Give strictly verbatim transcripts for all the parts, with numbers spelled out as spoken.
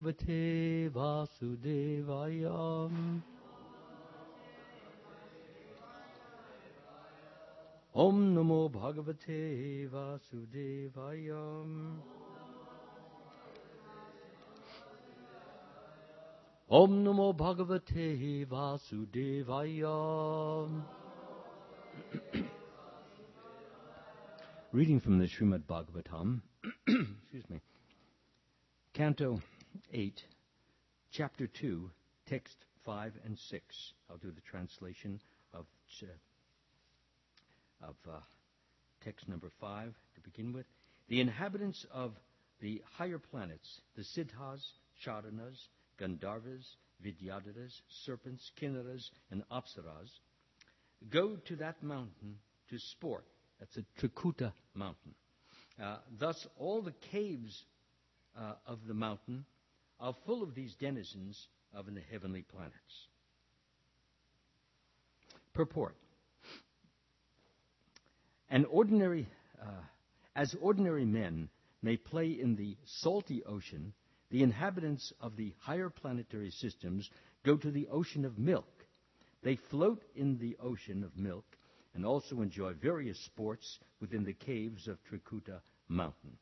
Bhagavate Vasudevaya. Om Namo Bhagavate Vasudevaya. Om Namo Bhagavate Vasudevaya. Reading from the Srimad Bhagavatam, excuse me, Canto eight, Chapter two, Text five and six. I'll do the translation of ch- of uh, text number five to begin with. The inhabitants of the higher planets, the Siddhas, Charanas, Gandharvas, Vidyadharas, serpents, Kinnaras, and Apsaras, go to that mountain to sport. That's a Trikuta mountain. Uh, thus, all the caves uh, of the mountain are full of these denizens of the heavenly planets. Purport. An ordinary, uh, as ordinary men may play in the salty ocean, the inhabitants of the higher planetary systems go to the ocean of milk. They float in the ocean of milk and also enjoy various sports within the caves of Trikuta mountain.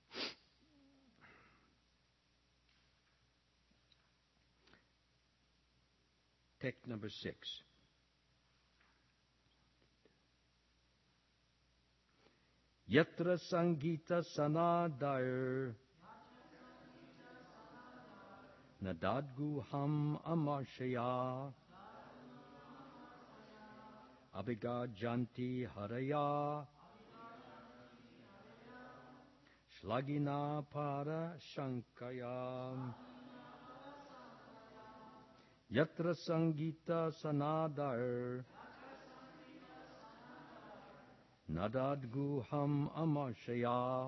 Text number six. Yatra Sangita Sanadair Nadadguham Amarshaya Abhiga Janti Haraya Shlagina Para Shankaya Yatra Sangita Sanadair Nadadguham Amarshaya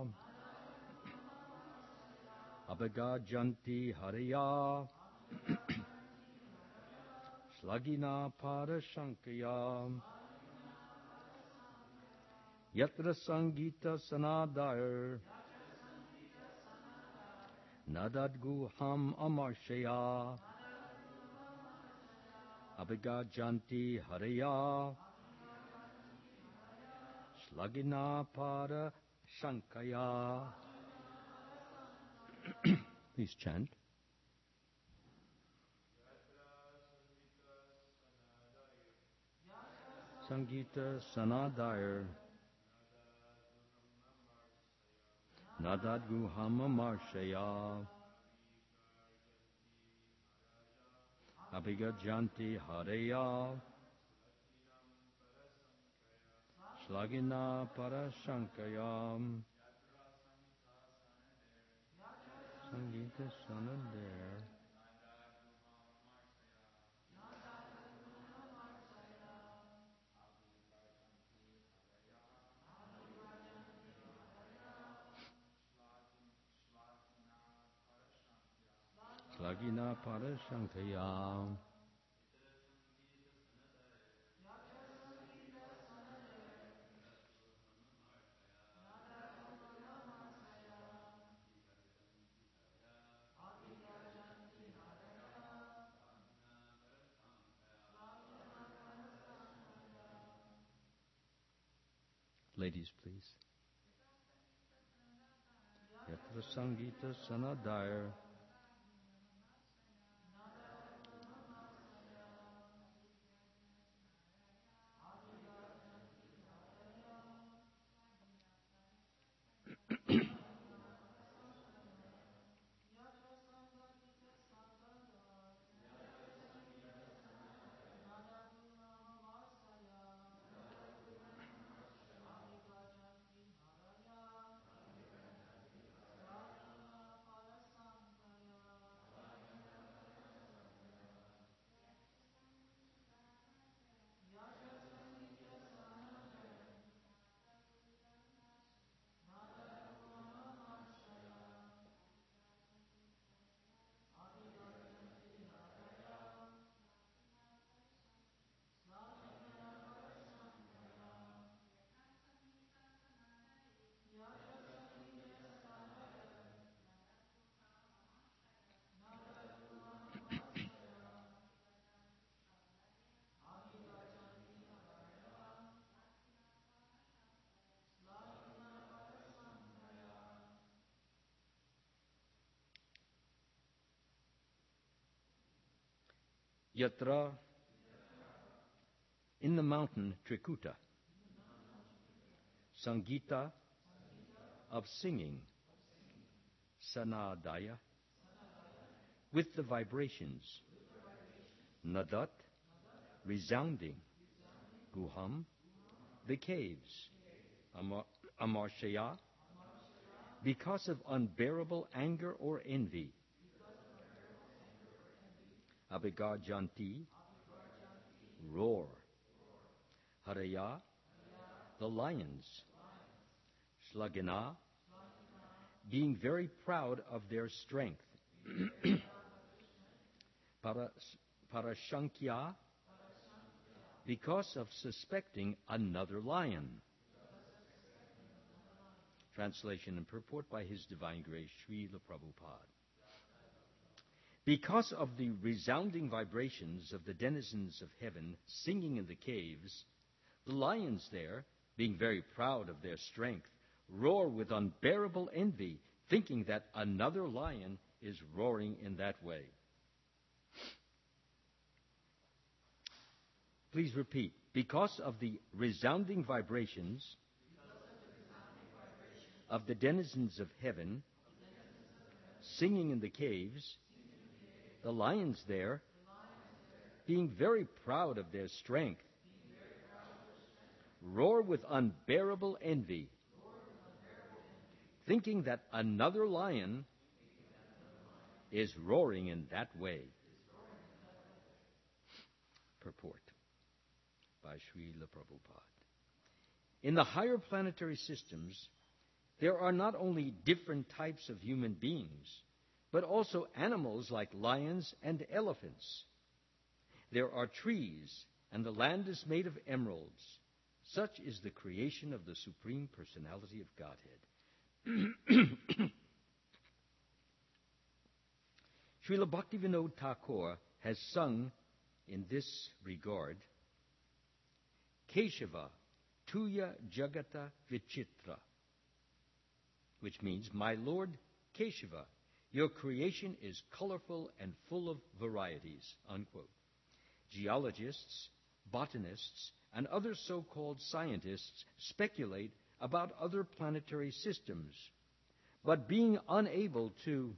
Abhiga Janti Haraya Shlagina Para Shankaya Yatra Sangita Sanadair Nadadguham Amarshaya Abhiga Janti Haraya Shlagina Para Shankaya. Please chant. Sangita Sanadair Nadadguham Amarshaya Abhiga Janti Haraya Shlagina Para Shankaya Sangita Sanadair Shlagina Para Shankaya. Ladies, please. Yatra Sangita Sanadair Yatra, in the mountain Trikuta, Sangita, of singing, Sanadaya, with the vibrations, Nadat, resounding, Guham, the caves, Amar- Amarshaya, because of unbearable anger or envy, Abhigarjanti, roar, Haraya, the lions, Slagina, being very proud of their strength, Para, Parashankya, because of suspecting another lion. Translation and purport by His Divine Grace, Srila Prabhupada. Because of the resounding vibrations of the denizens of heaven singing in the caves, the lions there, being very proud of their strength, roar with unbearable envy, thinking that another lion is roaring in that way. Please repeat. Because of the resounding vibrations of the denizens of heaven singing in the caves, the lions there, being very proud of their strength, roar with unbearable envy, thinking that another lion is roaring in that way. Purport by Srila Prabhupada. In the higher planetary systems, there are not only different types of human beings, but also animals like lions and elephants. There are trees, and the land is made of emeralds. Such is the creation of the Supreme Personality of Godhead. Srila Bhaktivinoda Thakur has sung in this regard, Keshava Tuya Jagata Vichitra, which means, my Lord Keshava, your creation is colorful and full of varieties, unquote. Geologists, botanists, and other so-called scientists speculate about other planetary systems, but being unable to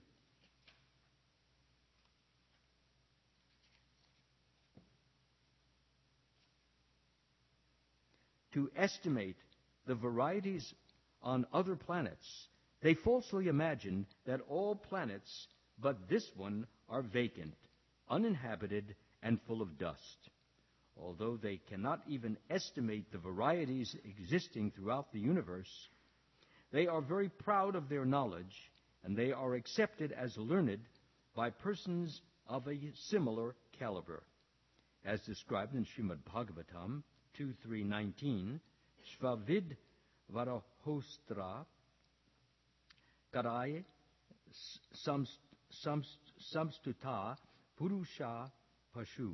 to estimate the varieties on other planets, they falsely imagine that all planets but this one are vacant, uninhabited, and full of dust. Although they cannot even estimate the varieties existing throughout the universe, they are very proud of their knowledge, and they are accepted as learned by persons of a similar caliber. As described in Srimad Bhagavatam two three nineteen, Shvavid Varahostra Karai Samstuta Purusha Pashu.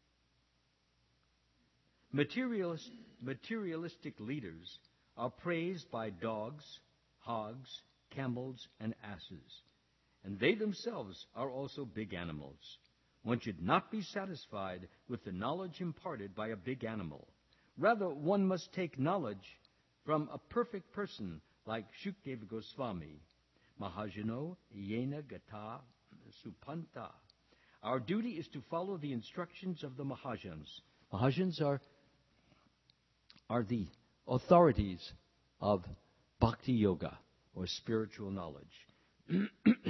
Materialist, materialistic leaders are praised by dogs, hogs, camels, and asses, and they themselves are also big animals. One should not be satisfied with the knowledge imparted by a big animal. Rather, one must take knowledge from a perfect person like Shukdeva Goswami, Mahajano Yena Gata Supanta. Our duty is to follow the instructions of the Mahajans. Mahajans are, are the authorities of Bhakti Yoga, or spiritual knowledge.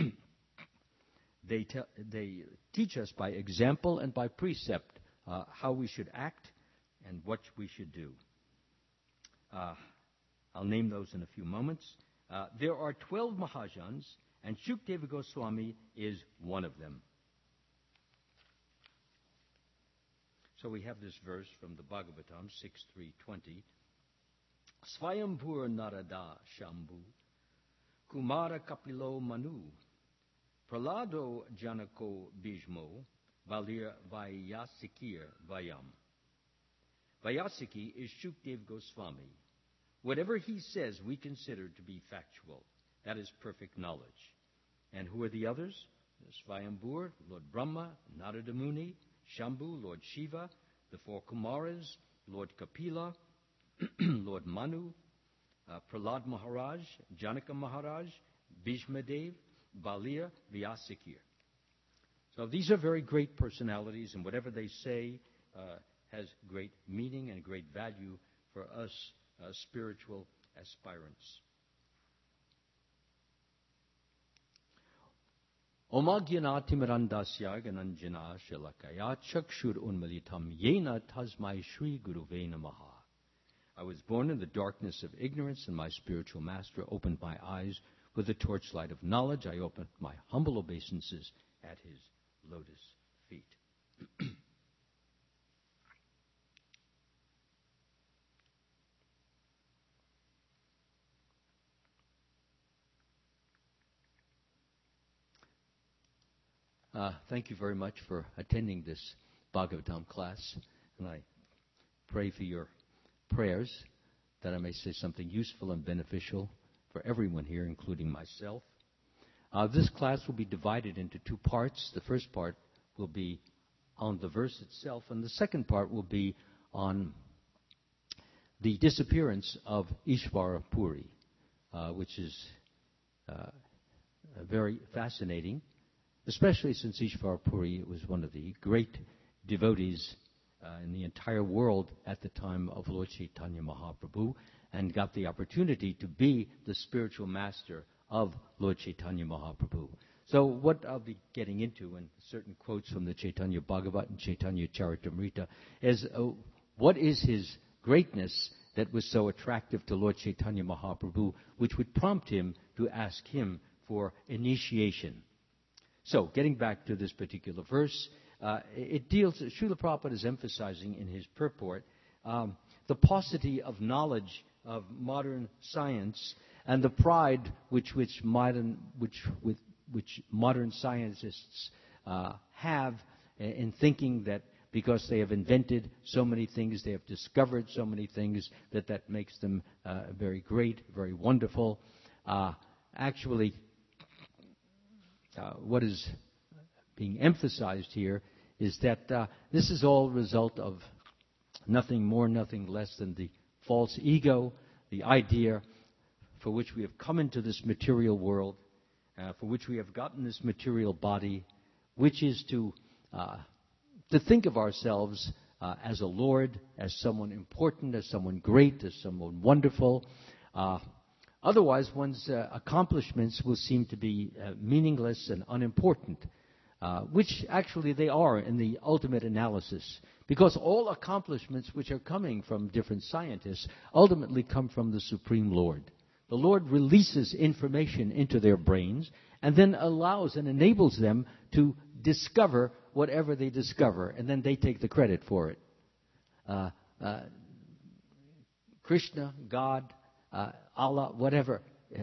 They, te- they teach us by example and by precept uh, how we should act and what we should do. Uh, I'll name those in a few moments. Uh, there are twelve Mahajans, and Shukdeva Goswami is one of them. So we have this verse from the Bhagavatam six three twenty. Svayambhur Narada Shambhu Kumara Kapilo Manu Pralado Janako Bhishmo Valir Vayasikir Vayam. Vayasiki is Shukdev Goswami. Whatever he says we consider to be factual. That is perfect knowledge. And who are the others? Svayambhur, Lord Brahma, Narada Muni, Shambhu, Lord Shiva, the four Kumaras, Lord Kapila, Lord Manu, uh, Prahlad Maharaj, Janaka Maharaj, Bhishma Dev, Balia, Vyasikir. So these are very great personalities, and whatever they say uh, has great meaning and great value for us uh, spiritual aspirants. Omagyanatimirandasya gananjana shalakaya chakshur unmalitam yena tasmai shri guruve namaha. I was born in the darkness of ignorance, and my spiritual master opened my eyes with the torchlight of knowledge. I opened my humble obeisances at his lotus feet. Uh, thank you very much for attending this Bhagavatam class, and I pray for your prayers that I may say something useful and beneficial for everyone here, including myself. Uh, this class will be divided into two parts. The first part will be on the verse itself, and the second part will be on the disappearance of Ishvara Puri, uh, which is uh, very fascinating, especially since Ishvara Puri was one of the great devotees uh, in the entire world at the time of Lord Chaitanya Mahaprabhu, and got the opportunity to be the spiritual master of Lord Chaitanya Mahaprabhu. So what I'll be getting into, and certain quotes from the Chaitanya Bhagavat and Chaitanya Charitamrita, is uh, what is his greatness that was so attractive to Lord Chaitanya Mahaprabhu, which would prompt him to ask him for initiation. So, getting back to this particular verse, uh, it deals, Srila Prabhupada is emphasizing in his purport, um, the paucity of knowledge of modern science and the pride which which modern which with which modern scientists uh, have in thinking that because they have invented so many things, they have discovered so many things, that that makes them uh, very great, very wonderful. Uh, actually, Uh, what is being emphasized here is that uh, this is all a result of nothing more, nothing less than the false ego, the idea for which we have come into this material world, uh, for which we have gotten this material body, which is to uh, to think of ourselves uh, as a Lord, as someone important, as someone great, as someone wonderful. Uh, Otherwise, one's uh, accomplishments will seem to be uh, meaningless and unimportant, uh, which actually they are in the ultimate analysis. Because all accomplishments which are coming from different scientists ultimately come from the Supreme Lord. The Lord releases information into their brains and then allows and enables them to discover whatever they discover, and then they take the credit for it. Uh, uh, Krishna, God, Uh, Allah, whatever, uh,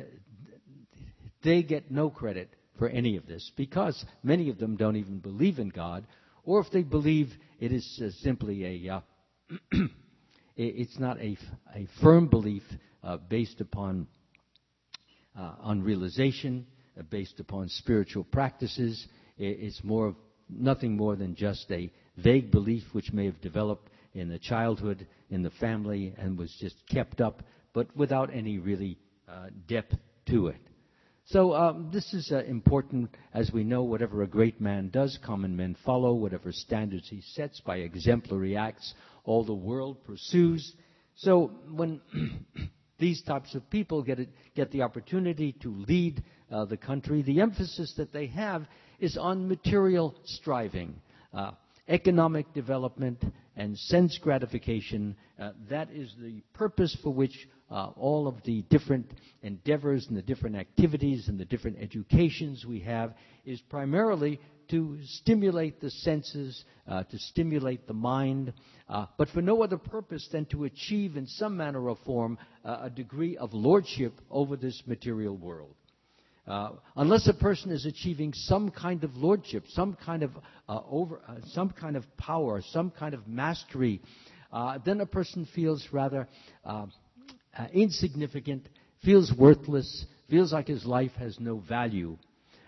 they get no credit for any of this, because many of them don't even believe in God, or if they believe, it is uh, simply a, uh, it's not a, a firm belief uh, based upon uh, on realization, uh, based upon spiritual practices. It's more, nothing more than just a vague belief which may have developed in the childhood, in the family, and was just kept up, but without any really uh, depth to it. So um, this is uh, important. As we know, whatever a great man does, common men follow. Whatever standards he sets by exemplary acts, all the world pursues. So when these types of people get, it, get the opportunity to lead uh, the country, the emphasis that they have is on material striving, uh, economic development, and sense gratification. Uh, that is the purpose for which uh, all of the different endeavors and the different activities and the different educations we have is primarily to stimulate the senses, uh, to stimulate the mind, uh, but for no other purpose than to achieve in some manner or form uh, a degree of lordship over this material world. Uh, unless a person is achieving some kind of lordship, some kind of uh, over, uh, some kind of power, some kind of mastery, uh, then a person feels rather uh, uh, insignificant, feels worthless, feels like his life has no value.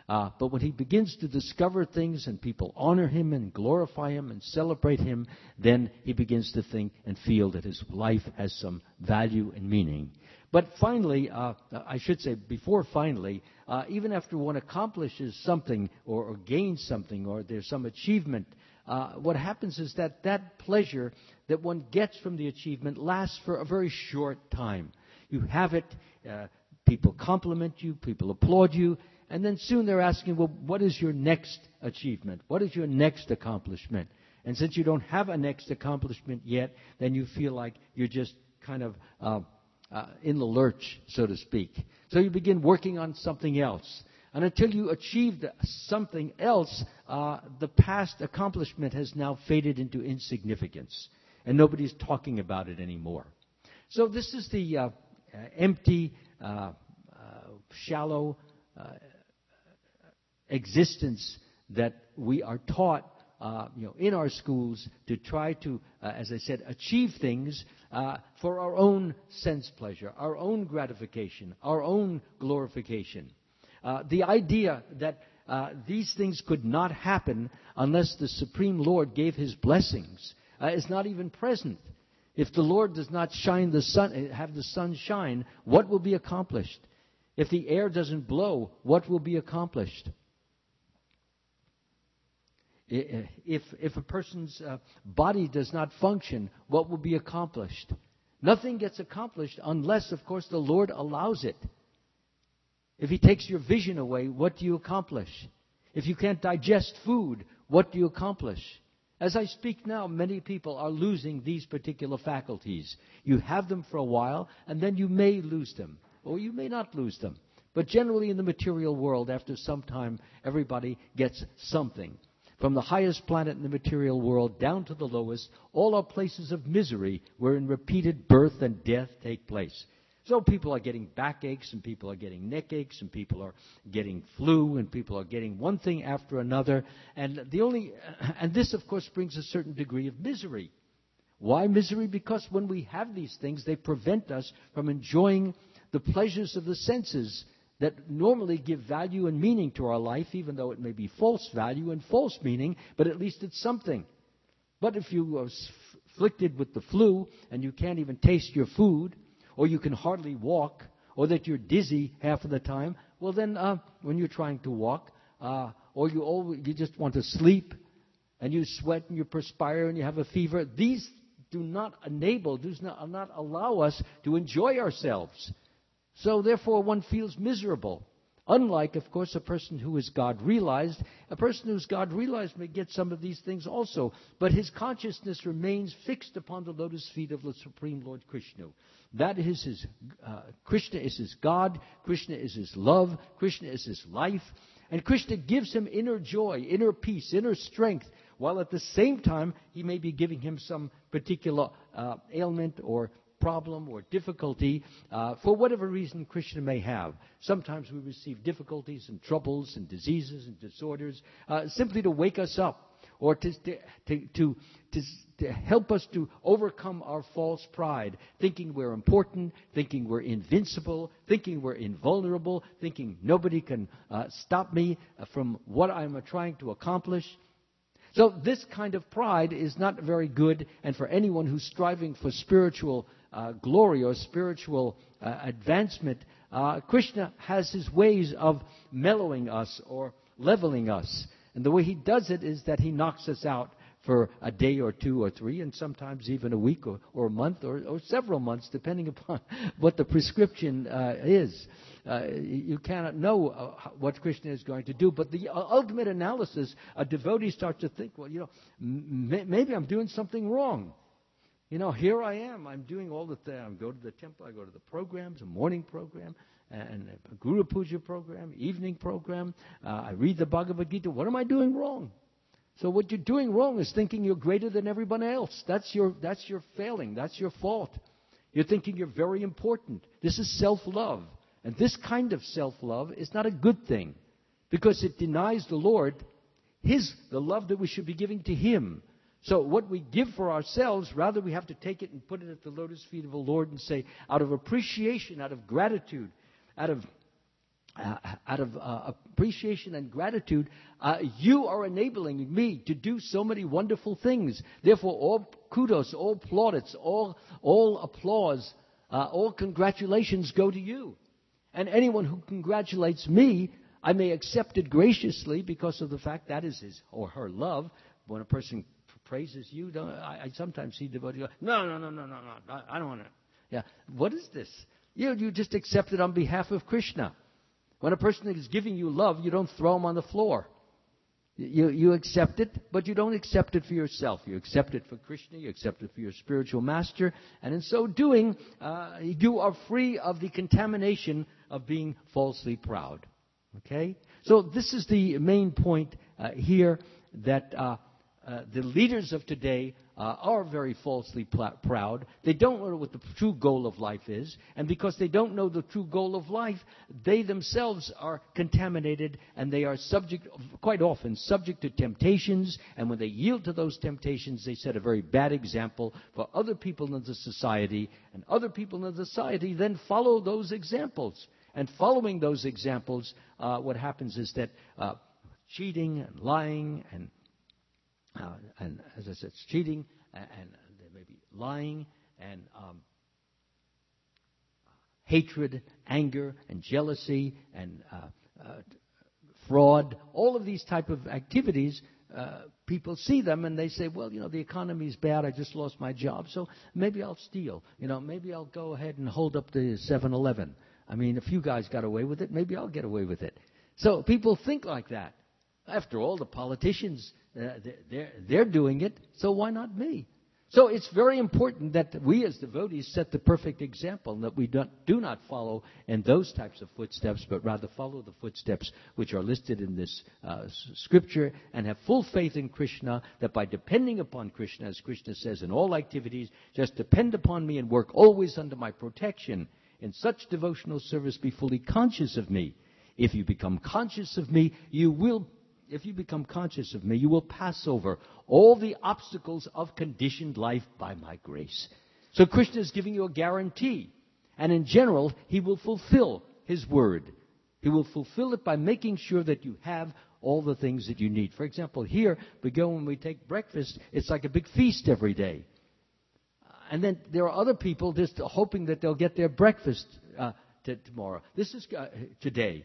Uh, but when he begins to discover things and people honor him and glorify him and celebrate him, then he begins to think and feel that his life has some value and meaning. But finally, uh, I should say before finally, uh, even after one accomplishes something or, or gains something or there's some achievement, uh, what happens is that that pleasure that one gets from the achievement lasts for a very short time. You have it, uh, people compliment you, people applaud you, and then soon they're asking, well, what is your next achievement? What is your next accomplishment? And since you don't have a next accomplishment yet, then you feel like you're just kind of uh, uh, in the lurch, so to speak. So you begin working on something else. And until you achieved something else, uh, the past accomplishment has now faded into insignificance. And nobody's talking about it anymore. So this is the uh, uh, empty, uh, uh, shallow uh, existence that we are taught uh, you know, in our schools to try to, uh, as I said, achieve things uh, for our own sense pleasure, our own gratification, our own glorification. Uh, the idea that uh, these things could not happen unless the Supreme Lord gave His blessings uh, is not even present. If the Lord does not shine the sun, have the sun shine, what will be accomplished? If the air doesn't blow, what will be accomplished? If, if a person's uh, body does not function, what will be accomplished? Nothing gets accomplished unless, of course, the Lord allows it. If He takes your vision away, what do you accomplish? If you can't digest food, what do you accomplish? As I speak now, many people are losing these particular faculties. You have them for a while, and then you may lose them, or you may not lose them. But generally in the material world, after some time, everybody gets something. From the highest planet in the material world down to the lowest, all are places of misery wherein repeated birth and death take place. So people are getting backaches, and people are getting neck aches, and people are getting flu, and people are getting one thing after another. And the only, and this, of course, brings a certain degree of misery. Why misery? Because when we have these things, they prevent us from enjoying the pleasures of the senses that normally give value and meaning to our life, even though it may be false value and false meaning, but at least it's something. But if you are afflicted with the flu and you can't even taste your food, or you can hardly walk, or that you're dizzy half of the time, well then, uh, when you're trying to walk, uh, or you always, you just want to sleep, and you sweat and you perspire and you have a fever, these do not enable, do not, not allow us to enjoy ourselves. So therefore one feels miserable. Unlike, of course, a person who is God-realized. A person who is God-realized may get some of these things also, but his consciousness remains fixed upon the lotus feet of the Supreme Lord Krishna. That is his, uh, Krishna is his God, Krishna is his love, Krishna is his life, and Krishna gives him inner joy, inner peace, inner strength, while at the same time he may be giving him some particular uh, ailment or problem or difficulty uh, for whatever reason Krishna may have. Sometimes we receive difficulties and troubles and diseases and disorders uh, simply to wake us up or to, to, to, to, to help us to overcome our false pride, thinking we're important, thinking we're invincible, thinking we're invulnerable, thinking nobody can uh, stop me from what I'm trying to accomplish. So this kind of pride is not very good, and for anyone who's striving for spiritual uh, glory or spiritual uh, advancement, uh, Krishna has his ways of mellowing us or leveling us. And the way he does it is that he knocks us out for a day or two or three, and sometimes even a week or, or a month or, or several months, depending upon what the prescription uh, is. Uh, you cannot know uh, what Krishna is going to do. But the ultimate analysis, a devotee starts to think, well, you know, m- maybe I'm doing something wrong. You know, here I am. I'm doing all the things. I go to the temple. I go to the programs, a morning program, and a Guru Puja program, evening program. Uh, I read the Bhagavad Gita. What am I doing wrong? So what you're doing wrong is thinking you're greater than everyone else. That's your, that's your failing. That's your fault. You're thinking you're very important. This is self-love. And this kind of self-love is not a good thing, because it denies the Lord His, the love that we should be giving to Him. So what we give for ourselves, rather we have to take it and put it at the lotus feet of the Lord and say, out of appreciation, out of gratitude, out of uh, out of uh, appreciation and gratitude, uh, you are enabling me to do so many wonderful things. Therefore, all kudos, all plaudits, all, all applause, uh, all congratulations go to you. And anyone who congratulates me, I may accept it graciously because of the fact that is his or her love. When a person praises you, don't, I, I sometimes see devotees go, no, no, no, no, no, no, I, I don't want to. Yeah, what is this? You, you just accept it on behalf of Krishna. When a person is giving you love, you don't throw him on the floor. You, you accept it, but you don't accept it for yourself. You accept it for Krishna, you accept it for your spiritual master, and in so doing, uh, you are free of the contamination of being falsely proud. Okay? So this is the main point uh, here, that uh, uh, the leaders of today uh, are very falsely pl- proud. They don't know what the true goal of life is, and because they don't know the true goal of life, they themselves are contaminated, and they are subject, quite often, subject to temptations, and when they yield to those temptations, they set a very bad example for other people in the society, and other people in the society then follow those examples. And following those examples, uh, what happens is that uh, cheating and lying and Uh, and as I said, it's cheating, and, and there may be lying, and um, hatred, anger, and jealousy, and uh, uh, fraud. All of these type of activities, uh, people see them and they say, well, you know, the economy is bad. I just lost my job, so maybe I'll steal. You know, maybe I'll go ahead and hold up the seven eleven. I mean, a few guys got away with it. Maybe I'll get away with it. So people think like that. After all, the politicians, uh, they're, they're doing it, so why not me? So it's very important that we as devotees set the perfect example, and that we don't, do not follow in those types of footsteps, but rather follow the footsteps which are listed in this uh, scripture, and have full faith in Krishna, that by depending upon Krishna, as Krishna says in all activities, just depend upon me and work always under my protection. In such devotional service, be fully conscious of me. If you become conscious of me, you will If you become conscious of me, you will pass over all the obstacles of conditioned life by my grace. So Krishna is giving you a guarantee. And in general, he will fulfill his word. He will fulfill it by making sure that you have all the things that you need. For example, here we go when we take breakfast, it's like a big feast every day. And then there are other people just hoping that they'll get their breakfast uh, t- tomorrow. This is uh, today.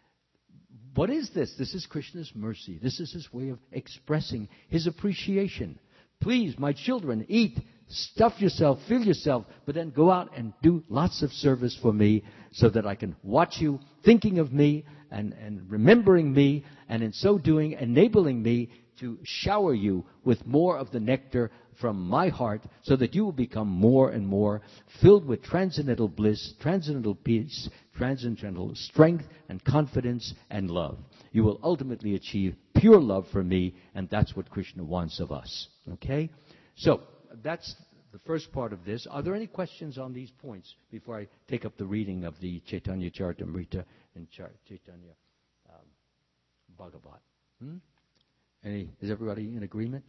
What is this? This is Krishna's mercy. This is his way of expressing his appreciation. Please, my children, eat, stuff yourself, fill yourself, but then go out and do lots of service for me so that I can watch you thinking of me and, and remembering me, and in so doing, enabling me to shower you with more of the nectar from my heart, so that you will become more and more filled with transcendental bliss, transcendental peace, transcendental strength and confidence and love. You will ultimately achieve pure love for me, and that's what Krishna wants of us. Okay? So, that's the first part of this. Are there any questions on these points before I take up the reading of the Chaitanya Charitamrita and Char- Chaitanya um, Bhagavat? Hmm? Any, is everybody in agreement?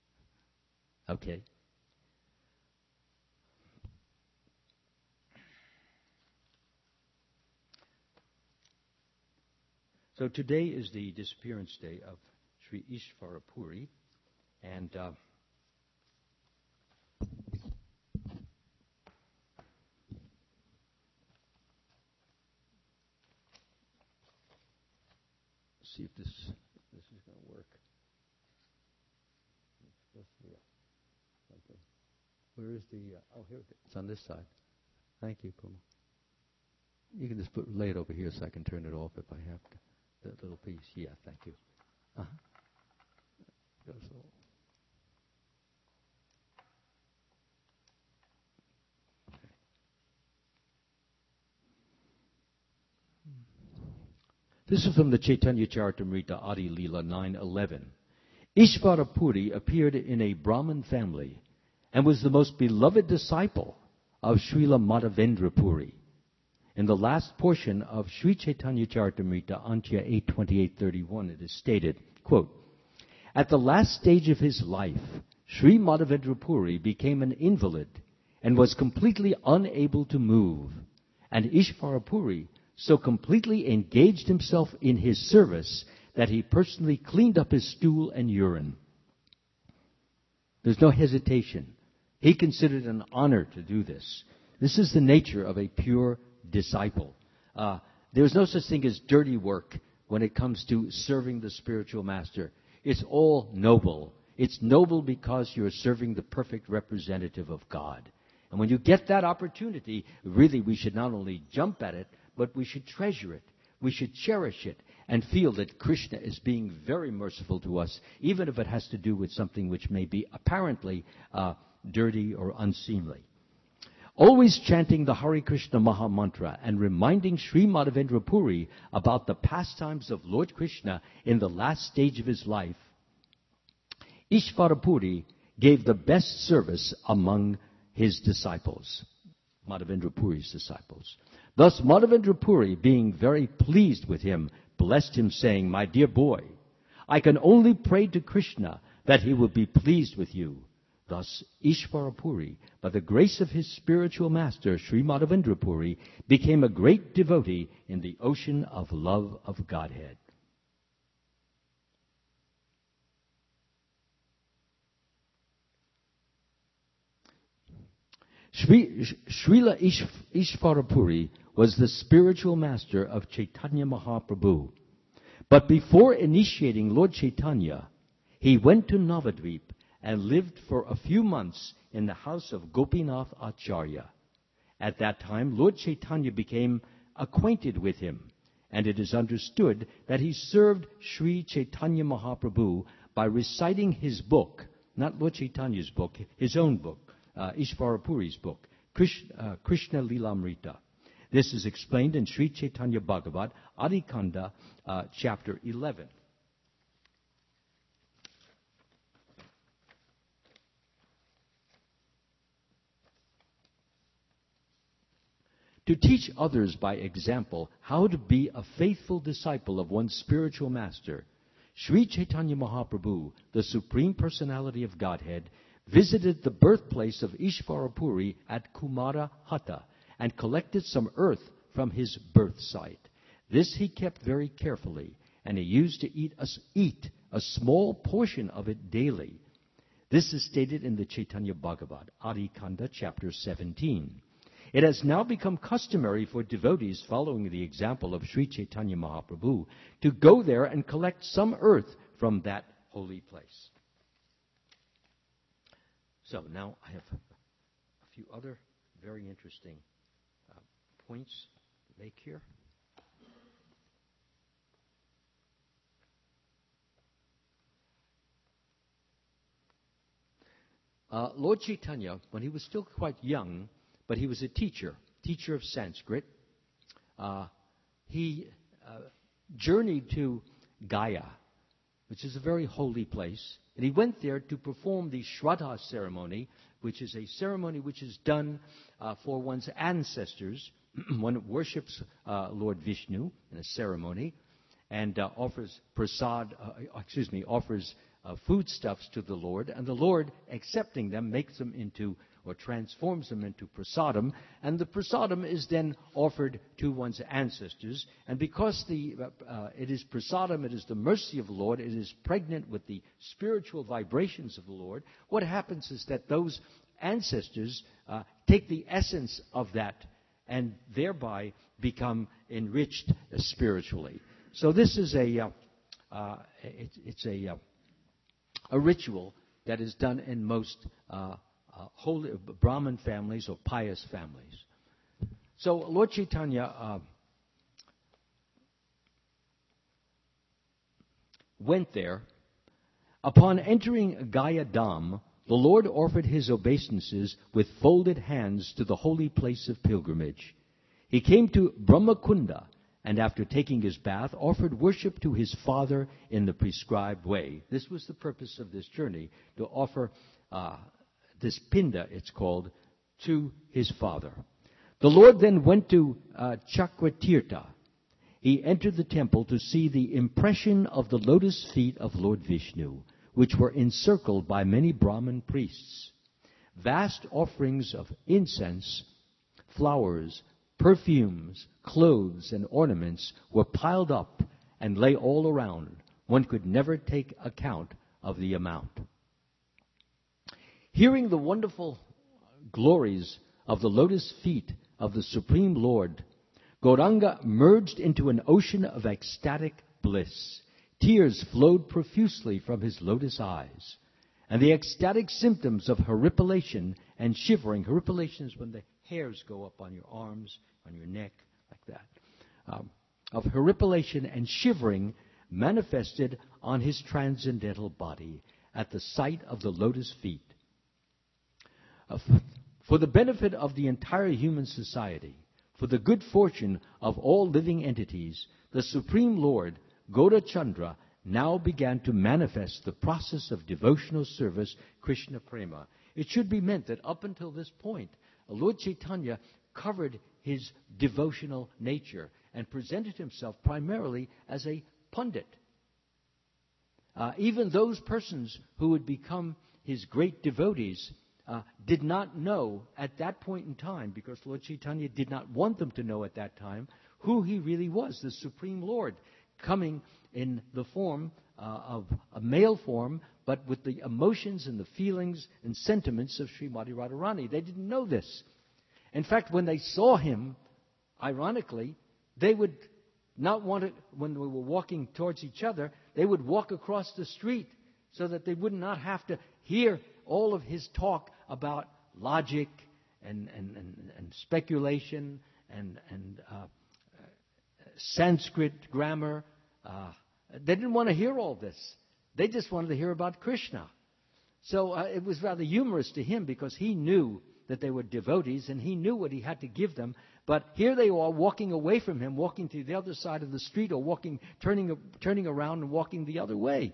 Okay. So today is the disappearance day of Sri Ishvara Puri, and uh, see if this if this is going to work. It's supposed to be a, something. Where is the? Uh, oh, here it is. It's on this side. Thank you, Puma. You can just put lay it over here so I can turn it off if I have to. That little piece. Yeah, thank you. Uh-huh. Goes all. Okay. This is from the Chaitanya Charitamrita Adi Leela nine eleven. Ishvara Puri appeared in a Brahmin family and was the most beloved disciple of Srila Madhavendra Puri. In the last portion of Sri Chaitanya Charitamrita, Antya eight twenty-eight thirty-one, it is stated, quote, at the last stage of his life, Sri Madhavendra Puri became an invalid and was completely unable to move. And Ishvara Puri so completely engaged himself in his service that he personally cleaned up his stool and urine. There's no hesitation. He considered it an honor to do this. This is the nature of a pure disciple. Uh, there's no such thing as dirty work when it comes to serving the spiritual master. It's all noble. It's noble because you're serving the perfect representative of God. And when you get that opportunity, really we should not only jump at it, but we should treasure it. We should cherish it and feel that Krishna is being very merciful to us, even if it has to do with something which may be apparently uh, dirty or unseemly. Always chanting the Hare Krishna Maha Mantra and reminding Sri Madhavendra Puri about the pastimes of Lord Krishna in the last stage of his life, Ishvara Puri gave the best service among his disciples, Madhavendra Puri's disciples. Thus Madhavendra Puri, being very pleased with him, blessed him, saying, "My dear boy, I can only pray to Krishna that he will be pleased with you." Thus, Ishvara Puri, by the grace of his spiritual master, Sri Madhavendra Puri, became a great devotee in the ocean of love of Godhead. Sri, Srila Ish, Ishvara Puri was the spiritual master of Chaitanya Mahaprabhu. But before initiating Lord Chaitanya, he went to Navadvip and lived for a few months in the house of Gopinath Acharya. At that time, Lord Chaitanya became acquainted with him, and it is understood that he served Sri Chaitanya Mahaprabhu by reciting his book, not Lord Chaitanya's book, his own book, uh, Ishvara Puri's book, Krishna, uh, Krishna Lilamrita. This is explained in Sri Chaitanya Bhagavat, Adikanda, uh, chapter eleven. To teach others by example how to be a faithful disciple of one's spiritual master, Sri Chaitanya Mahaprabhu, the Supreme Personality of Godhead, visited the birthplace of Ishvara Puri at Kumara Hatta and collected some earth from his birth site. This he kept very carefully, and he used to eat a, eat a small portion of it daily. This is stated in the Chaitanya Bhagavat, Adi Kanda, chapter seventeen. It has now become customary for devotees following the example of Sri Chaitanya Mahaprabhu to go there and collect some earth from that holy place. So now I have a few other very interesting uh, points to make here. Uh, Lord Chaitanya, when he was still quite young, but he was a teacher, teacher of Sanskrit. Uh, he uh, journeyed to Gaya, which is a very holy place. And he went there to perform the Shraddha ceremony, which is a ceremony which is done uh, for one's ancestors. One worships uh, Lord Vishnu in a ceremony and uh, offers prasad, uh, excuse me, offers uh, foodstuffs to the Lord. And the Lord, accepting them, makes them into or transforms them into prasadam, and the prasadam is then offered to one's ancestors. And because the uh, it is prasadam, it is the mercy of the Lord, it is pregnant with the spiritual vibrations of the Lord, what happens is that those ancestors uh, take the essence of that and thereby become enriched spiritually. So this is a, uh, uh, it, it's a, uh, a ritual that is done in most uh, Uh, holy Brahmin families or pious families. So Lord Chaitanya uh, went there. Upon entering Gaya Dham, the Lord offered his obeisances with folded hands to the holy place of pilgrimage. He came to Brahmakunda and after taking his bath, offered worship to his father in the prescribed way. This was the purpose of this journey, to offer uh, this pinda, it's called, to his father. The Lord then went to uh, Chakratirtha. He entered the temple to see the impression of the lotus feet of Lord Vishnu, which were encircled by many Brahmin priests. Vast offerings of incense, flowers, Perfumes, clothes, and ornaments were piled up and lay all around. One could never take account of the amount. Hearing the wonderful glories of the lotus feet of the Supreme Lord, Gauranga merged into an ocean of ecstatic bliss. Tears flowed profusely from his lotus eyes, and the ecstatic symptoms of horripilation and shivering — horripilation is when the hairs go up on your arms, on your neck, like that um, — of horripilation and shivering manifested on his transcendental body at the sight of the lotus feet. Uh, for the benefit of the entire human society, for the good fortune of all living entities, the Supreme Lord, Gaura Chandra, now began to manifest the process of devotional service, Krishna Prema. It should be meant that up until this point, Lord Chaitanya covered his devotional nature and presented himself primarily as a pundit. Uh, even those persons who would become his great devotees uh, did not know at that point in time, because Lord Chaitanya did not want them to know at that time, who he really was, the Supreme Lord, coming in the form uh, of a male form, but with the emotions and the feelings and sentiments of Srimati Radharani. They didn't know this. In fact, when they saw him, ironically, they would not want to, when we were walking towards each other, they would walk across the street so that they would not have to hear all of his talk about logic and, and, and, and speculation and, and uh, Sanskrit grammar. Uh, they didn't want to hear all this. They just wanted to hear about Krishna. So uh, it was rather humorous to him, because he knew that they were devotees and he knew what he had to give them. But here they are walking away from him, walking to the other side of the street, or walking, turning, turning around and walking the other way.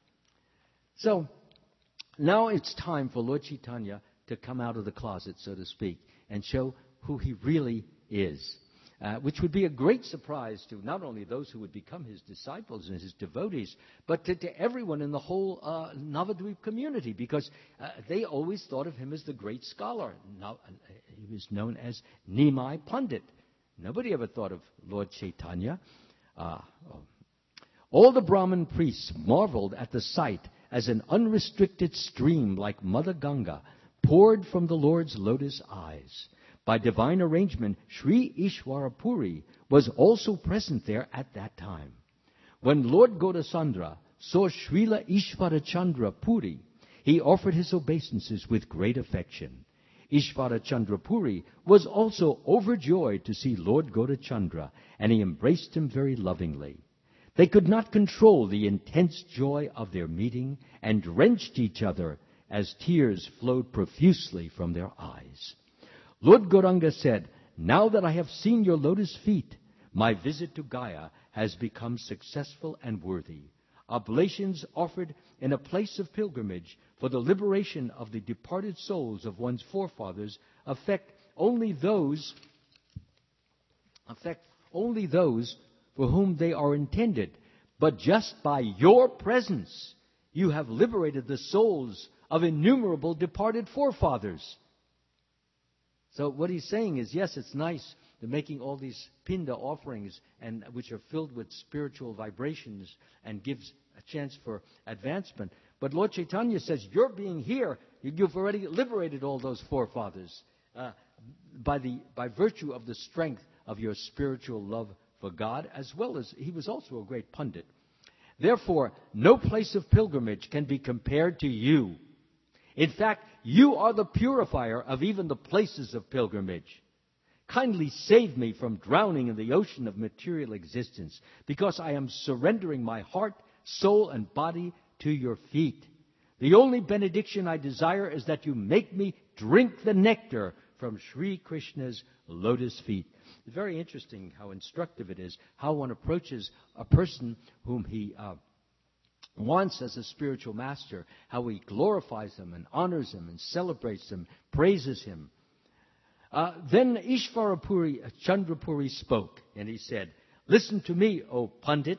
So now it's time for Lord Chaitanya to come out of the closet, so to speak, and show who he really is. Uh, which would be a great surprise to not only those who would become his disciples and his devotees, but to, to everyone in the whole uh, Navadvip community, because uh, they always thought of him as the great scholar. Now, uh, he was known as Nimai Pandit. Nobody ever thought of Lord Chaitanya. Uh, oh. All the Brahmin priests marveled at the sight, as an unrestricted stream like Mother Ganga poured from the Lord's lotus eyes. By divine arrangement, Sri Ishwarapuri was also present there at that time. When Lord Gaurachandra saw Srila Ishwarachandra Puri, he offered his obeisances with great affection. Ishwarachandra Puri was also overjoyed to see Lord Gaurachandra, and he embraced him very lovingly. They could not control the intense joy of their meeting and drenched each other as tears flowed profusely from their eyes. Lord Gauranga said, "Now that I have seen your lotus feet, my visit to Gaya has become successful and worthy. Oblations offered in a place of pilgrimage for the liberation of the departed souls of one's forefathers affect only those affect only those for whom they are intended. But just by your presence, you have liberated the souls of innumerable departed forefathers." So what he's saying is, yes, it's nice they're making all these pinda offerings, and which are filled with spiritual vibrations and gives a chance for advancement. But Lord Chaitanya says, your being here, you've already liberated all those forefathers uh, by the by virtue of the strength of your spiritual love for God, as well as he was also a great pundit. Therefore, no place of pilgrimage can be compared to you. In fact, you are the purifier of even the places of pilgrimage. Kindly save me from drowning in the ocean of material existence, because I am surrendering my heart, soul, and body to your feet. The only benediction I desire is that you make me drink the nectar from Sri Krishna's lotus feet. It's very interesting how instructive it is, how one approaches a person whom he uh, wants as a spiritual master, how he glorifies him and honors him and celebrates him, praises him. Uh, then Ishwarapuri, Chandrapuri spoke, and he said, "Listen to me, O Pandit.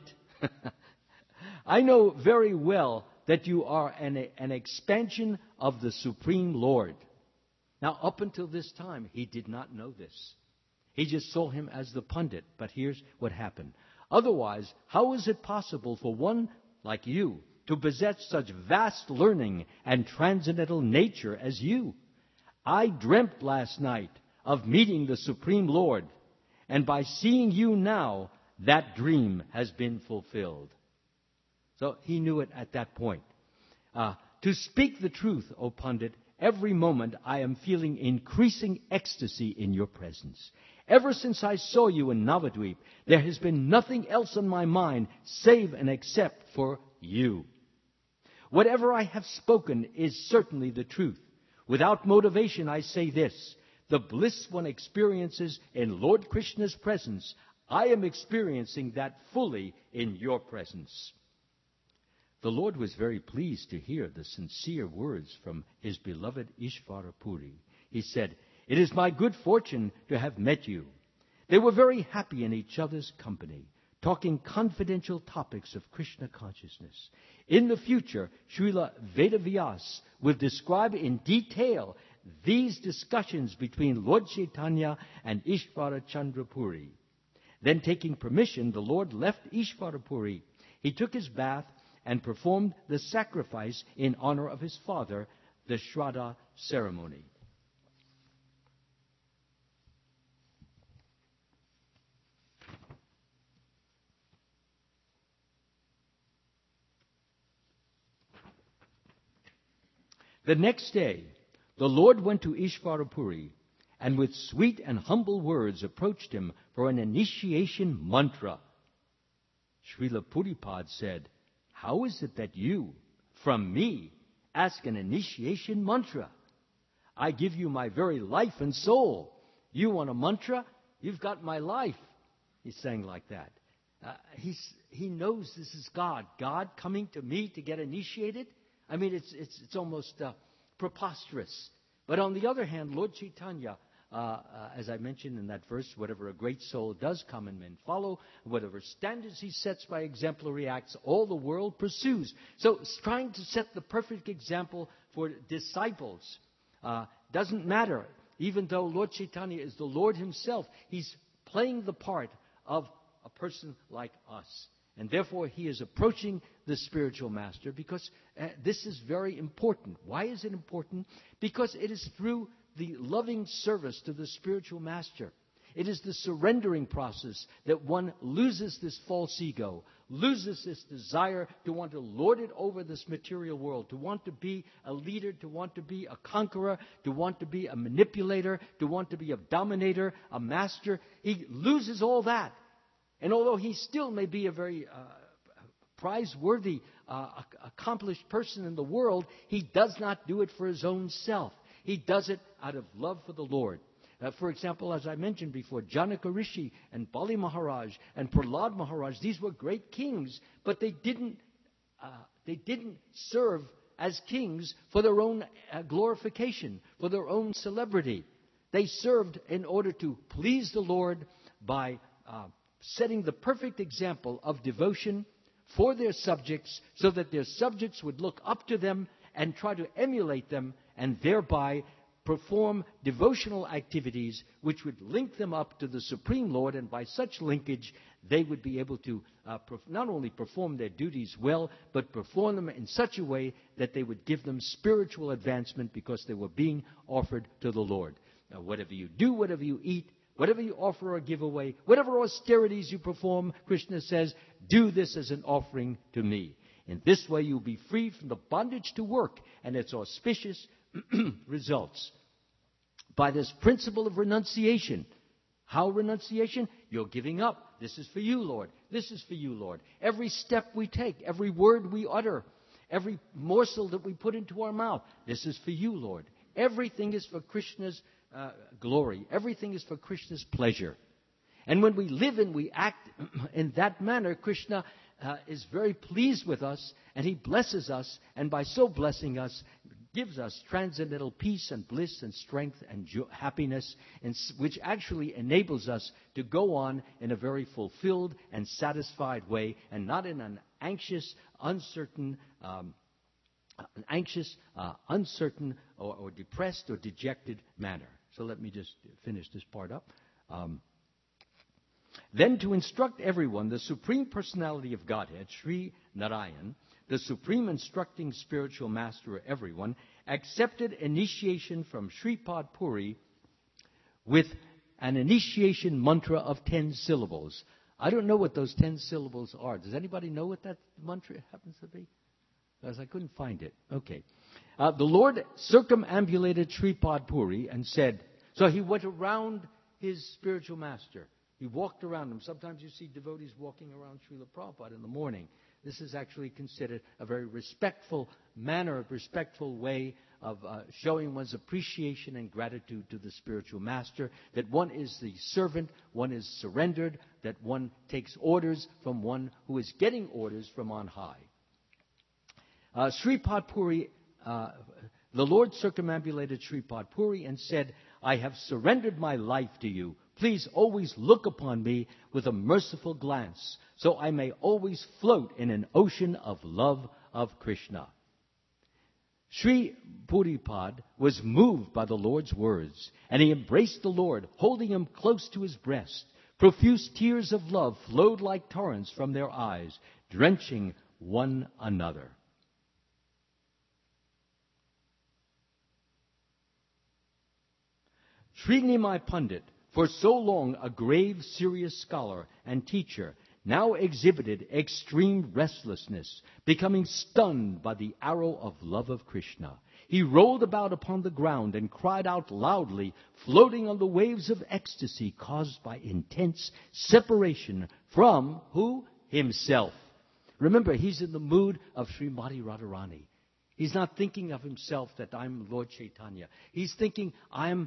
I know very well that you are an, an expansion of the Supreme Lord." Now, up until this time, he did not know this. He just saw him as the pundit. But here's what happened. Otherwise, how is it possible for one like you to possess such vast learning and transcendental nature as you? I dreamt last night of meeting the Supreme Lord, and by seeing you now, that dream has been fulfilled. So he knew it at that point. Uh, to speak the truth, O Pundit, every moment I am feeling increasing ecstasy in your presence. Ever since I saw you in Navadvip, there has been nothing else on my mind save and except for you. Whatever I have spoken is certainly the truth. Without motivation, I say this. The bliss one experiences in Lord Krishna's presence, I am experiencing that fully in your presence. The Lord was very pleased to hear the sincere words from his beloved Ishvarapuri. He said, "It is my good fortune to have met you." They were very happy in each other's company, talking confidential topics of Krishna consciousness. In the future, Srila Vedavyas will describe in detail these discussions between Lord Chaitanya and Ishvara Chandrapuri. Then, taking permission, the Lord left Ishvarapuri. He took his bath and performed the sacrifice in honor of his father, the Shraddha ceremony. The next day, the Lord went to Ishvarapuri and with sweet and humble words approached him for an initiation mantra. Srila Puripad said, "How is it that you, from me, ask an initiation mantra? I give you my very life and soul. You want a mantra? You've got my life." He sang like that. Uh, he's, he knows this is God. God coming to me to get initiated? I mean, it's it's it's almost uh, preposterous. But on the other hand, Lord Chaitanya, uh, uh, as I mentioned in that verse, whatever a great soul does, common men follow. Whatever standards he sets by exemplary acts, all the world pursues. So it's trying to set the perfect example for disciples uh, doesn't matter. Even though Lord Chaitanya is the Lord himself, he's playing the part of a person like us. And therefore, he is approaching the spiritual master because uh, this is very important. Why is it important? Because it is through the loving service to the spiritual master. It is the surrendering process that one loses this false ego, loses this desire to want to lord it over this material world, to want to be a leader, to want to be a conqueror, to want to be a manipulator, to want to be a dominator, a master. He loses all that. And although he still may be a very uh, prizeworthy, uh, accomplished person in the world, he does not do it for his own self. He does it out of love for the Lord. Uh, for example, as I mentioned before, Janaka Rishi and Bali Maharaj and Prahlad Maharaj, these were great kings, but they didn't, uh, they didn't serve as kings for their own uh, glorification, for their own celebrity. They served in order to please the Lord by uh, setting the perfect example of devotion for their subjects so that their subjects would look up to them and try to emulate them and thereby perform devotional activities which would link them up to the Supreme Lord, and by such linkage they would be able to uh, perf- not only perform their duties well, but perform them in such a way that they would give them spiritual advancement because they were being offered to the Lord. Now, whatever you do, whatever you eat, whatever you offer or give away, whatever austerities you perform, Krishna says, do this as an offering to me. In this way you'll be free from the bondage to work and its auspicious results. By this principle of renunciation. How renunciation? You're giving up. This is for you, Lord. This is for you, Lord. Every step we take, every word we utter, every morsel that we put into our mouth, this is for you, Lord. Everything is for Krishna's uh, glory. Everything is for Krishna's pleasure. And when we live and we act in that manner, Krishna uh, is very pleased with us, and he blesses us, and by so blessing us, gives us transcendental peace and bliss and strength and jo- happiness, and s- which actually enables us to go on in a very fulfilled and satisfied way, and not in an anxious, uncertain, um, an anxious, uh, uncertain, or, or depressed or dejected manner. So let me just finish this part up. Um, then to instruct everyone, the Supreme Personality of Godhead, Sri Narayan, the Supreme Instructing Spiritual Master of everyone, accepted initiation from Sripad Puri with an initiation mantra of ten syllables. I don't know what those ten syllables are. Does anybody know what that mantra happens to be? Because I couldn't find it. Okay. Uh, the Lord circumambulated Sripad Puri and said, so he went around his spiritual master. He walked around him. Sometimes you see devotees walking around Srila Prabhupada in the morning. This is actually considered a very respectful manner, a respectful way of uh, showing one's appreciation and gratitude to the spiritual master, that one is the servant, one is surrendered, that one takes orders from one who is getting orders from on high. Uh, Sripad Puri, uh, the Lord circumambulated Sripad Puri and said, I have surrendered my life to you. Please always look upon me with a merciful glance, so I may always float in an ocean of love of Krishna. Sri Puripad was moved by the Lord's words, and he embraced the Lord, holding him close to his breast. Profuse tears of love flowed like torrents from their eyes, drenching one another. Sri Nimai Pandit, for so long a grave, serious scholar and teacher, now exhibited extreme restlessness, becoming stunned by the arrow of love of Krishna. He rolled about upon the ground and cried out loudly, floating on the waves of ecstasy caused by intense separation from who? Himself. Remember, he's in the mood of Srimati Radharani. He's not thinking of himself that I'm Lord Chaitanya. He's thinking, I'm,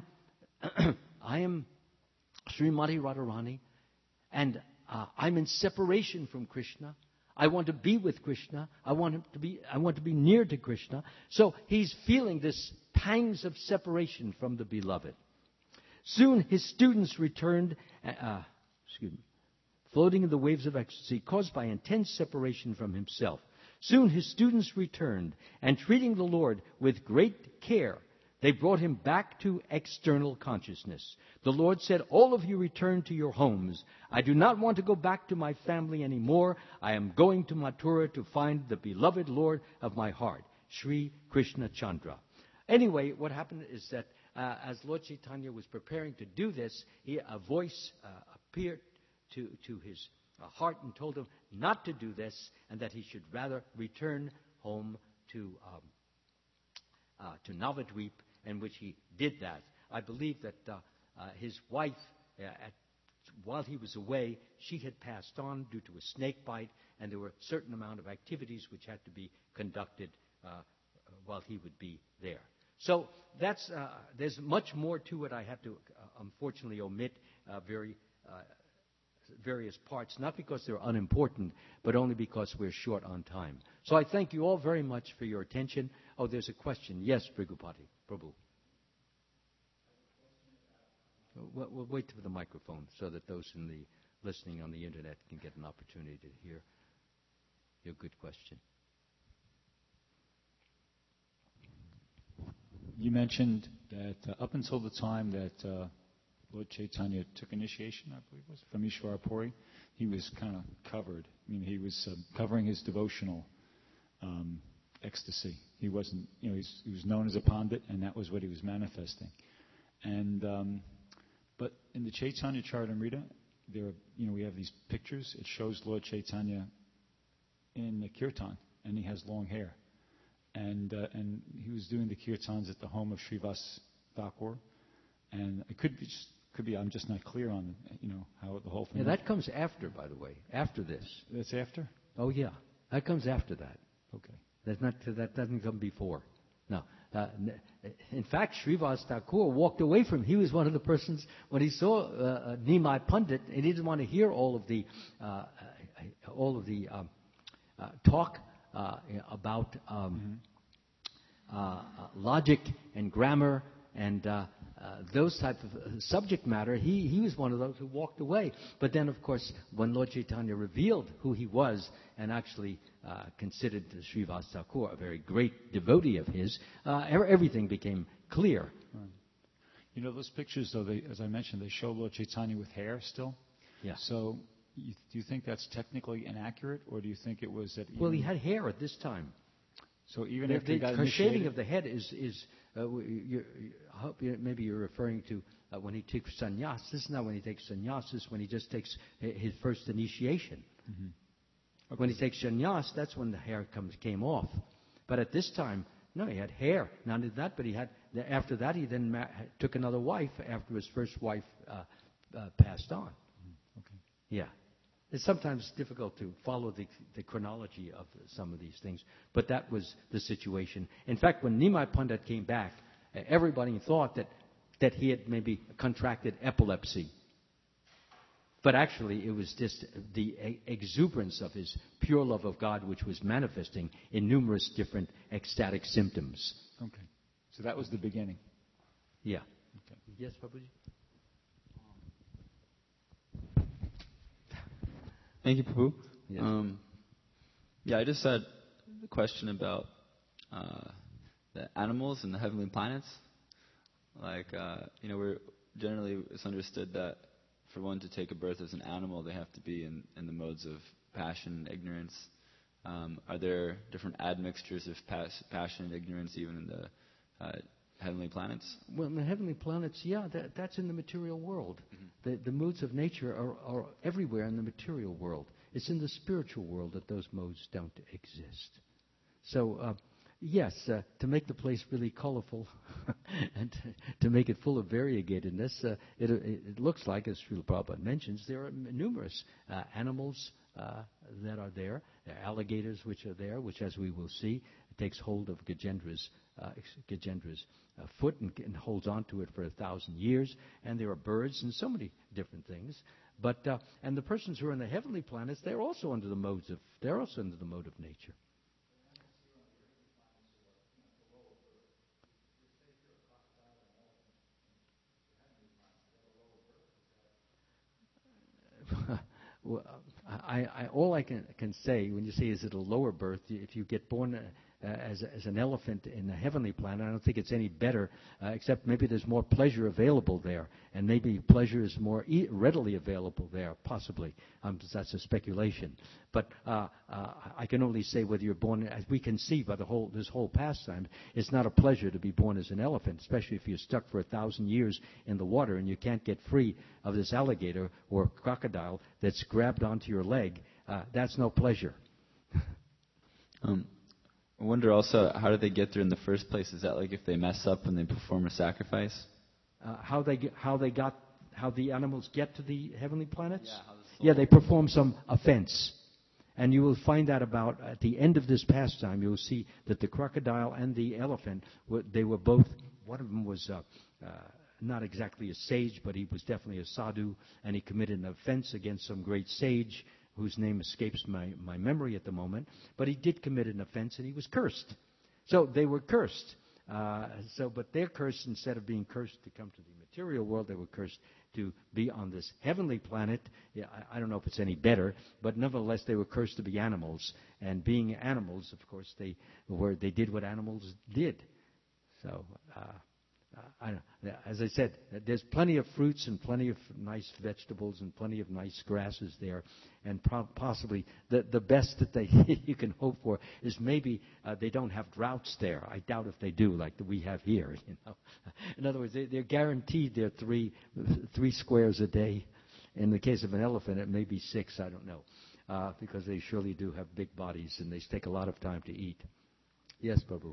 I am Srimati Radharani, and uh, I'm in separation from Krishna. I want to be with Krishna. I want him to be. I want to be near to Krishna. So he's feeling this pangs of separation from the beloved. Soon his students returned, uh, excuse me, floating in the waves of ecstasy caused by intense separation from himself. Soon his students returned, and treating the Lord with great care, they brought him back to external consciousness. The Lord said, all of you return to your homes. I do not want to go back to my family anymore. I am going to Mathura to find the beloved Lord of my heart, Sri Krishna Chandra. Anyway, what happened is that uh, as Lord Chaitanya was preparing to do this, he, a voice uh, appeared to, to his uh, heart and told him not to do this, and that he should rather return home to, um, uh, to Navadvip, in which he did that. I believe that uh, uh, his wife, uh, at, while he was away, she had passed on due to a snake bite, and there were a certain amount of activities which had to be conducted uh, while he would be there. So that's uh, there's much more to it. I have to uh, unfortunately omit uh, very uh, various parts, not because they're unimportant, but only because we're short on time. So I thank you all very much for your attention. Oh, there's a question. Yes, Brigupati, Prabhu. We'll, we'll wait for the microphone so that those in the listening on the internet can get an opportunity to hear your good question. You mentioned that uh, up until the time that uh, Lord Chaitanya took initiation, I believe it was, from Ishvara Puri, he was kind of covered. I mean, he was uh, covering his devotional um, ecstasy. He wasn't, you know, he's, he was known as a Pandit, and that was what he was manifesting. And um, but in the Chaitanya Charitamrita, there, are, you know, we have these pictures. It shows Lord Chaitanya in the kirtan, and he has long hair. And uh, and he was doing the kirtans at the home of Srivas Thakur, and it could be just, could be I'm just not clear on, you know, how the whole thing. Yeah, that comes after, by the way, after this. That's after? Oh yeah, that comes after that. Okay. That's not that doesn't come before. No. Uh, in fact, Srivas Thakur walked away from him. He was one of the persons when he saw uh, Nimai Pandit, and he didn't want to hear all of the uh, all of the um, uh, talk uh, about um, mm-hmm. uh, logic and grammar and uh, uh, those type of uh, subject matter. He he was one of those who walked away. But then, of course, when Lord Chaitanya revealed who he was and actually uh, considered Srivas Thakur a very great devotee of his, uh, everything became clear. Right. You know, those pictures, though, they, as I mentioned, they show Lord Chaitanya with hair still. Yeah. So you, do you think that's technically inaccurate, or do you think it was that... Well, he had hair at this time. So even the, after he got the initiated... shaving of the head is... is uh, you're, I hope you, maybe you're referring to uh, when he takes sannyas. This is not when he takes sannyas. This is when he just takes his first initiation. Mm-hmm. Okay. When he takes sannyas, that's when the hair comes came off. But at this time, no, he had hair. Not only that, but he had... After that, he then ma- took another wife after his first wife uh, uh, passed on. Mm-hmm. Okay. Yeah. It's sometimes difficult to follow the, the chronology of some of these things, but that was the situation. In fact, when Nimai Pandit came back, everybody thought that, that he had maybe contracted epilepsy. But actually, it was just the exuberance of his pure love of God, which was manifesting in numerous different ecstatic symptoms. Okay. So that was the beginning. Yeah. Okay. Yes, Prabhuji? Thank you, Prabhu. Yes. Um, yeah, I just had a question about uh, the animals and the heavenly planets. Like, uh, you know, we're generally it's understood that for one to take a birth as an animal, they have to be in, in the modes of passion and ignorance. Um, are there different admixtures of pas- passion and ignorance even in the uh, heavenly planets? Well, in the heavenly planets, yeah, that, that's in the material world. Mm-hmm. The, the modes of nature are, are everywhere in the material world. It's in the spiritual world that those modes don't exist. So, uh, yes, uh, to make the place really colorful and to, to make it full of variegatedness, uh, it, it looks like, as Srila Prabhupada mentions, there are numerous uh, animals uh, that are there. There are alligators which are there, which, as we will see, takes hold of Gajendra's, uh, Gajendra's uh, foot and, and holds on to it for a thousand years. And there are birds and so many different things. But uh, and the persons who are in the heavenly planets, they're also under the modes of they're also under the mode of nature. Well, I, I, all I can, can say when you say is it a lower birth, if you get born uh, as, as an elephant in a heavenly planet, I don't think it's any better, uh, except maybe there's more pleasure available there, and maybe pleasure is more e- readily available there, possibly. Um, that's a speculation. But uh, uh, I can only say whether you're born, as we can see by the whole this whole pastime, it's not a pleasure to be born as an elephant, especially if you're stuck for a thousand years in the water and you can't get free of this alligator or crocodile that's grabbed onto your leg. Uh, that's no pleasure. um, I wonder also, how did they get there in the first place? Is that like if they mess up when they perform a sacrifice? Uh, how they get, how they got how the animals get to the heavenly planets? Yeah, how the soul yeah, they perform some offense. And you will find that about at the end of this pastime, you'll see that the crocodile and the elephant, they were both, one of them was uh, uh, not exactly a sage, but he was definitely a sadhu, and he committed an offense against some great sage whose name escapes my, my memory at the moment. But he did commit an offense, and he was cursed. So they were cursed. Uh, so, but they're cursed instead of being cursed to come to the material world, they were cursed to be on this heavenly planet. Yeah, I, I don't know if it's any better, but nevertheless, they were cursed to be animals. And being animals, of course, they were they did what animals did. So, uh, I don't, as I said, there's plenty of fruits and plenty of nice vegetables and plenty of nice grasses there, and pro- possibly the the best that they you can hope for is maybe uh, they don't have droughts there. I doubt if they do, like we have here. You know, in other words, they, they're guaranteed their three three squares a day. In the case of an elephant, it may be six. I don't know, uh, because they surely do have big bodies and they take a lot of time to eat. Yes, Prabhu.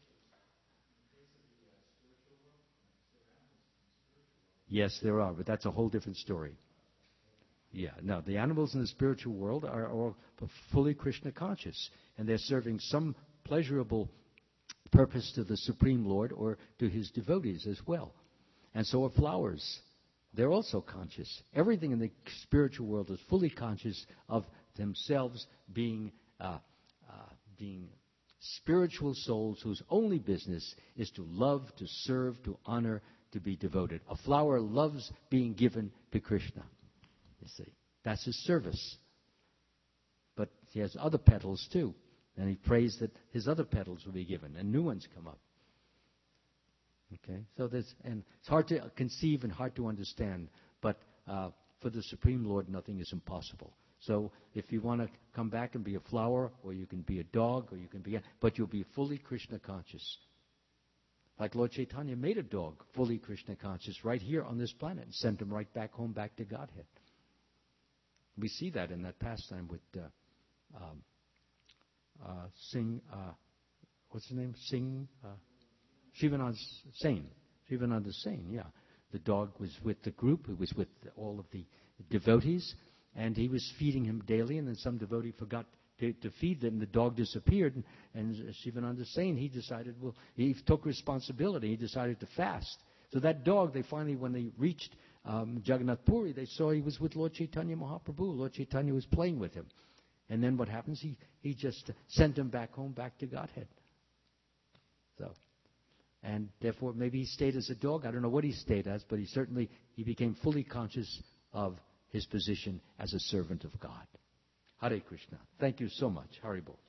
Yes, there are, but that's a whole different story. Yeah, no, the animals in the spiritual world are all fully Krishna conscious, and they're serving some pleasurable purpose to the Supreme Lord or to his devotees as well. And so are flowers. They're also conscious. Everything in the spiritual world is fully conscious of themselves being uh, uh, being spiritual souls whose only business is to love, to serve, to honor, to be devoted. A flower loves being given to Krishna. You see, that's his service. But he has other petals too, and he prays that his other petals will be given and new ones come up. Okay, so there's, and it's hard to conceive and hard to understand, but uh, for the Supreme Lord, nothing is impossible. So if you want to come back and be a flower, or you can be a dog, or you can be, a, but you'll be fully Krishna conscious. Like Lord Chaitanya made a dog fully Krishna conscious right here on this planet and sent him right back home, back to Godhead. We see that in that pastime with uh, um, uh, Singh, uh, what's his name? Singh, uh, Shivananda Sain. Shivananda Sain, yeah. The dog was with the group, it was with all of the devotees, and he was feeding him daily, and then some devotee forgot to, to feed them. The dog disappeared, and, and Shivananda Sain, he decided, well, he took responsibility. He decided to fast. So that dog, they finally, when they reached um, Jagannath Puri, they saw he was with Lord Chaitanya Mahaprabhu. Lord Chaitanya was playing with him. And then what happens? He, he just sent him back home, back to Godhead. So, and therefore maybe he stayed as a dog. I don't know what he stayed as, but he certainly, he became fully conscious of his position as a servant of God. Hare Krishna. Thank you so much. Haribol.